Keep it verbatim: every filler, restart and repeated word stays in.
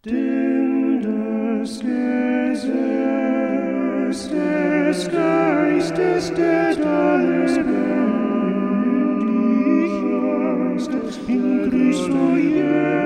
Denn das Gesetz des Geistes, der alles bändig ist, in Christo Jesus